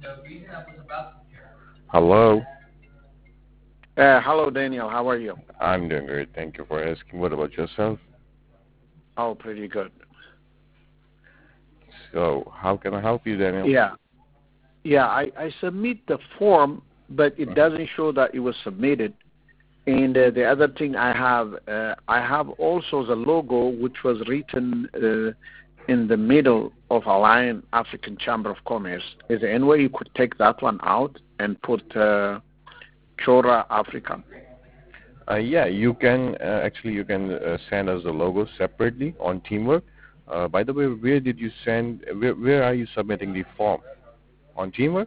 Hello. Hello, Daniel. How are you? I'm doing great. Thank you for asking. What about yourself? Oh, pretty good. So, how can I help you, Daniel? Yeah. Yeah, I submit the form, but it doesn't show that it was submitted. And the other thing I have also the logo, which was written in the middle of Alliance African Chamber of Commerce. Is there any way you could take that one out and put Chora Africa? Yeah, you can actually you can send us the logo separately on Teamwork. By the way, where did you send? Where are you submitting the form? On Teamwork?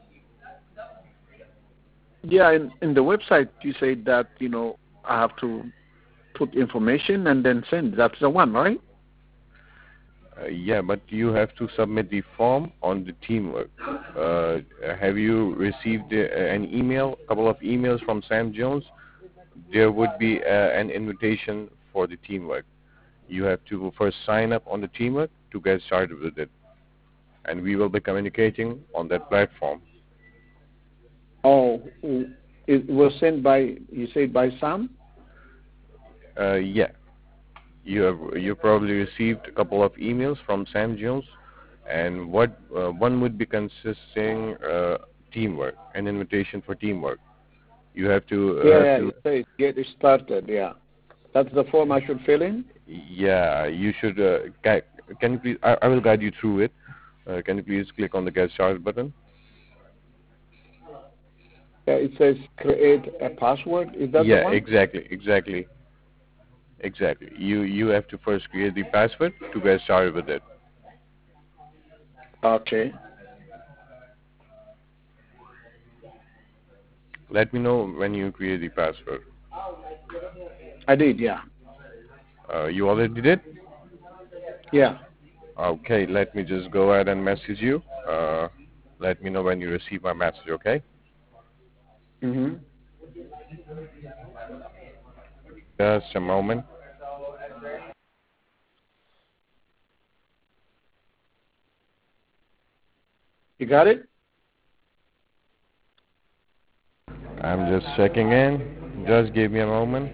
Yeah, in the website you say that I have to put information and then send. That's the one, right? Yeah, but you have to submit the form on the Teamwork. Have you received an email, a couple of emails from Sam Jones? There would be an invitation for the Teamwork. You have to first sign up on the Teamwork to get started with it, and we will be communicating on that platform. Oh, it was sent by, you say, by Sam? Yeah, you probably received a couple of emails from Sam Jones, and what one would be consisting Teamwork, an invitation for Teamwork. You have to Yeah, it says get it started. Yeah, that's the form I should fill in. yeah, you should. Can you please? I will guide you through it. Can you please click on the Get Started button? Yeah, it says create a password. Is that the Yeah, one? exactly. You have to first create the password to get started with it. Okay, Let me know when you create the password. I did. Yeah, You already did? yeah. Okay, let me just go ahead and message you. Let me know when you receive my message, okay? Mhm. Just a moment. You got it? I'm just checking in. Just give me a moment.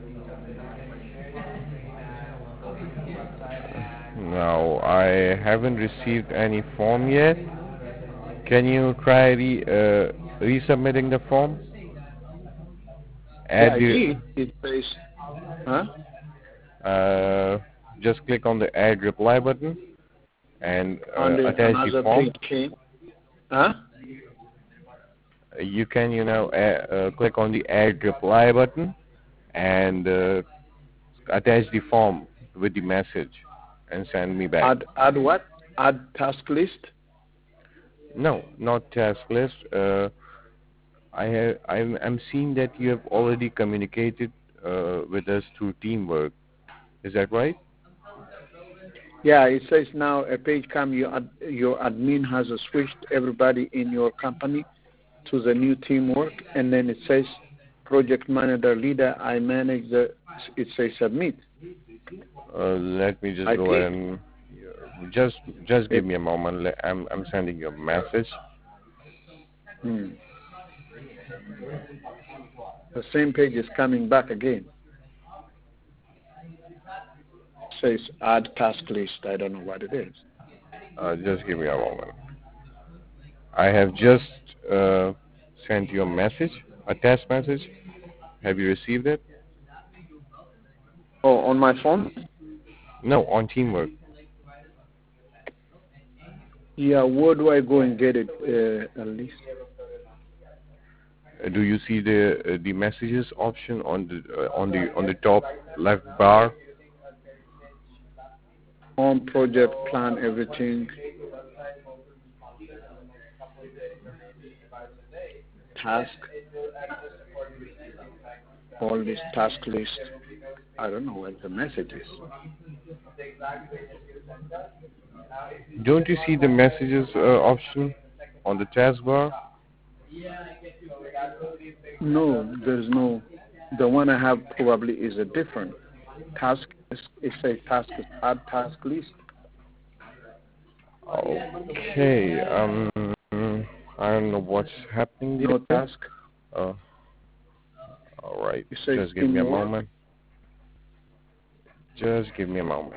No, I haven't received any form yet. Can you try resubmitting the form? Yeah, Add I the did. It says, huh? uh, just click on the add reply button and On the attach the another form. page came, huh? You can, click on the add reply button and attach the form with the message and send me back. Add what? Add task list. No, not task list. I'm seeing that you have already communicated with us through Teamwork. Is that right? Yeah, it says now a page come. Your admin has switched everybody in your company to the new teamwork, and then it says project manager leader. I manage the. It says submit. Let me just I go click ahead and just just give it. me a moment. I'm sending you a message. Hmm. The same page is coming back again. Says add task list. I don't know what it is. Just give me a moment. I have just uh, sent you a message, a test message. Have you received it? Oh, on my phone? No, on Teamwork. Yeah, where do I go and get it? At least Do you see the messages option on the top left bar? home project plan everything task all this task list. I don't know what the message is. Don't you see the messages option on the taskbar? No, there's no. The one I have probably is a different task. It says task add task list. Okay. I don't know what's happening there. No task. All right. It says Just give me a teamwork. moment. Just give me a moment.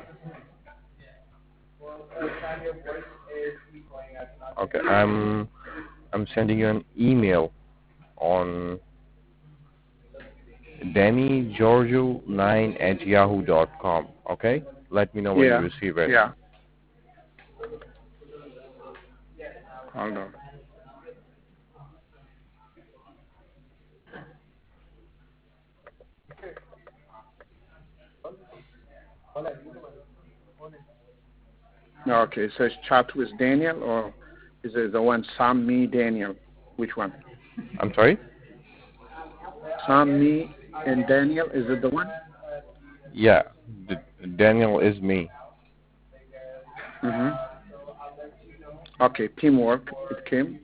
Okay, I'm sending you an email on DannyGiorgio9@yahoo.com. Okay? Let me know when you Yeah. receive it. Yeah. Hold on. Okay, it says chat with Daniel, or is it the one Sam, me, Daniel? Which one? I'm sorry? Sam, me, and Daniel, is it the one? Yeah, Daniel is me. Mm-hmm. Okay, teamwork, it came.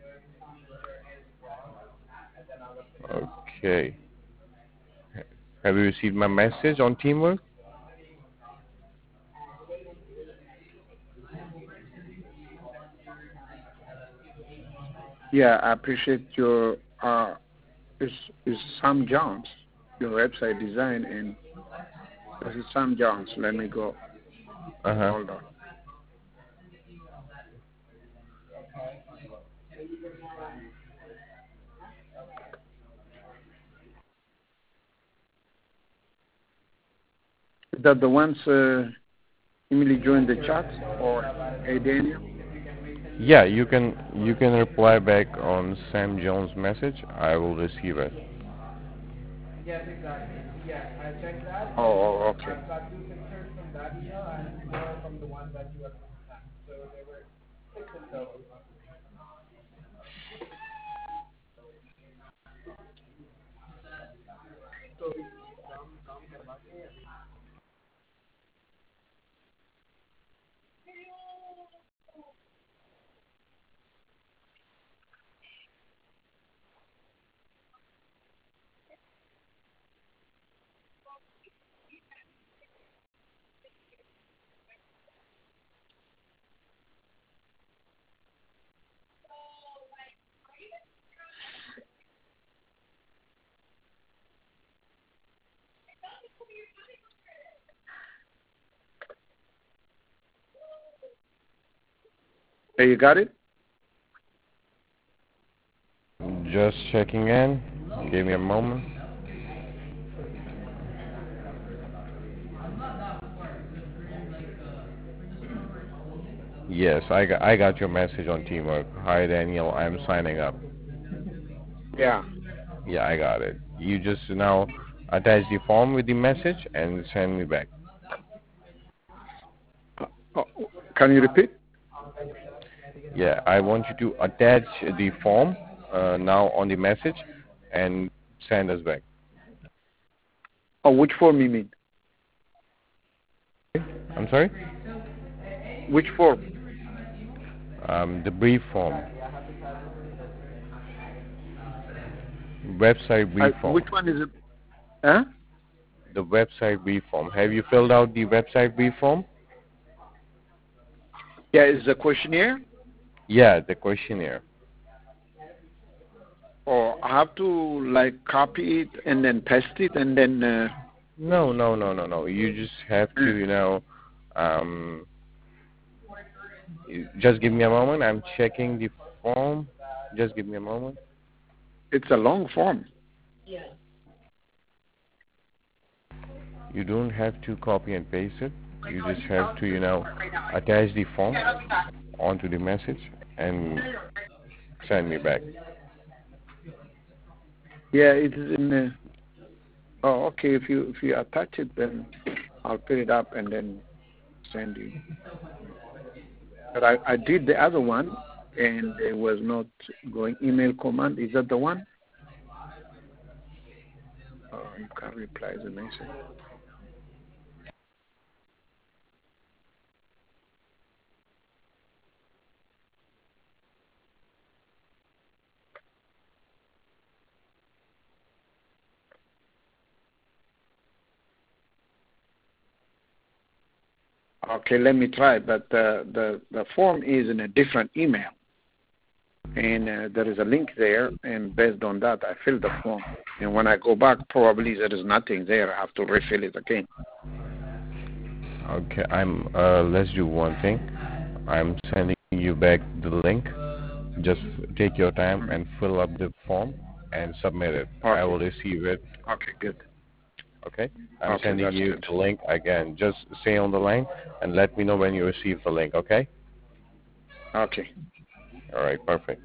Okay. Have you received my message on teamwork? Yeah, I appreciate your, is Sam Jones, your website design, and this is Sam Jones. Let me go. Uh-huh. Hold on. Is that the ones Emily joined the chat, or hey Daniel? Yeah, you can reply back on Sam Jones' message. I will receive it. Oh, okay. Hey, you got it? Just checking in. Give me a moment. Yes, I got your message on teamwork. Hi Daniel, I'm signing up. Yeah. Yeah, I got it. You just now attach the form with the message and send me back. Oh, can you repeat? Yeah, I want you to attach the form now on the message and send us back. Oh, which form you mean? I'm sorry? Which form? The brief form. Website brief form. Which one is it? Huh? The website brief form. Have you filled out the website brief form? Yeah, is the questionnaire? Yeah, the questionnaire. Or I have to like copy it and then paste it and then. No. You just have to, just give me a moment. I'm checking the form. Just give me a moment. It's a long form. You don't have to copy and paste it. You just have to, attach the form onto the message and send me back. Yeah, it is in. Oh, okay. If you attach it, then I'll fill it up and then send you. But I did the other one, and it was not going. Email command, is that the one? You can't reply the message. Okay, let me try. But the form is in a different email. and there is a link there, and based on that, I fill the form. And when I go back, probably there is nothing there. I have to refill it again. Okay, let's do one thing. I'm sending you back the link. Just take your time and fill up the form and submit it. Okay. I will receive it. Okay, good. Okay? I'm Okay, sending that's you good. the link again. Just stay on the line and let me know when you receive the link, okay? Okay. All right, perfect.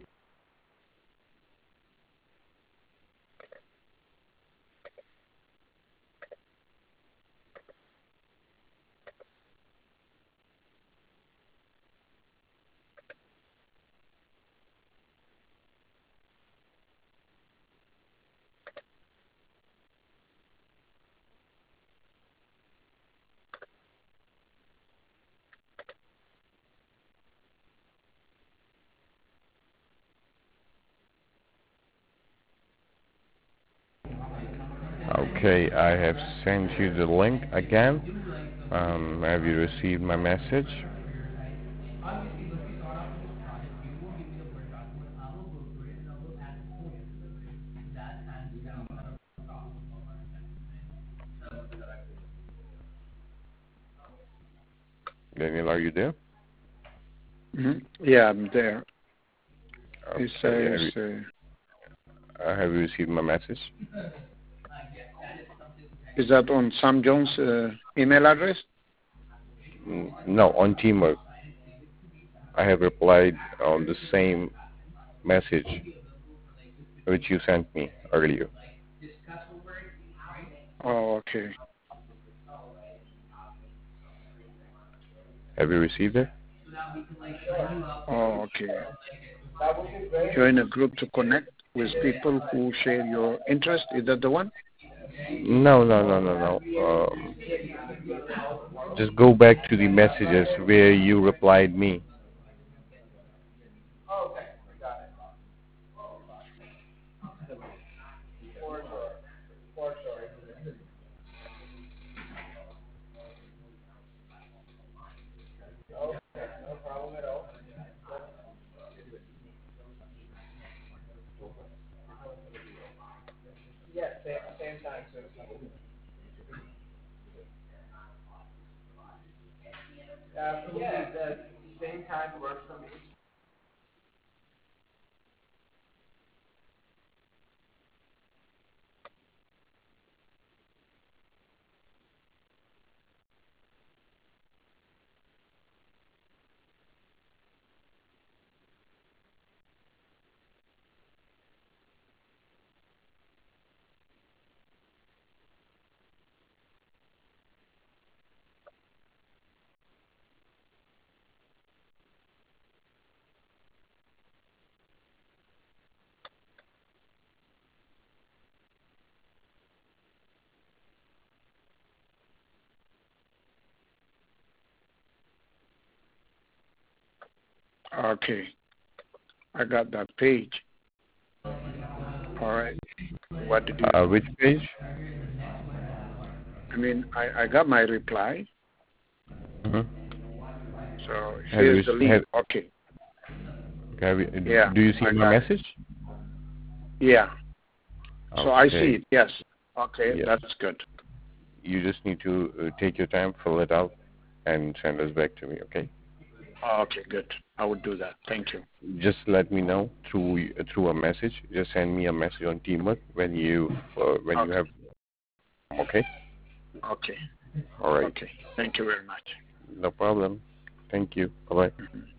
Okay, I have sent you the link again. Have you received my message? Daniel, are you there? Yeah, I'm there. It Okay, says, have you received my message? is that on Sam Jones' email address? No, on Teamwork. I have replied on the same message which you sent me earlier. Oh, okay. Have you received it? Oh, okay. Join a group to connect with people who share your interest. Is that the one? No. Just go back to the messages where you replied me. Okay. I got that page. All right. What did you Which page? I mean, I got my reply. Mm-hmm. So here's the link. Okay. Yeah. Do you see my message? Yeah. Okay. So I see it. Yes. Okay. Yes. That's good. You just need to take your time, fill it out, and send us back to me, okay? Okay, good. I will do that. Thank you. Just let me know through a message. Just send me a message on Teamwork when you have. Okay. Okay. All right. Okay. Thank you very much. No problem. Thank you. Bye bye. Mm-hmm.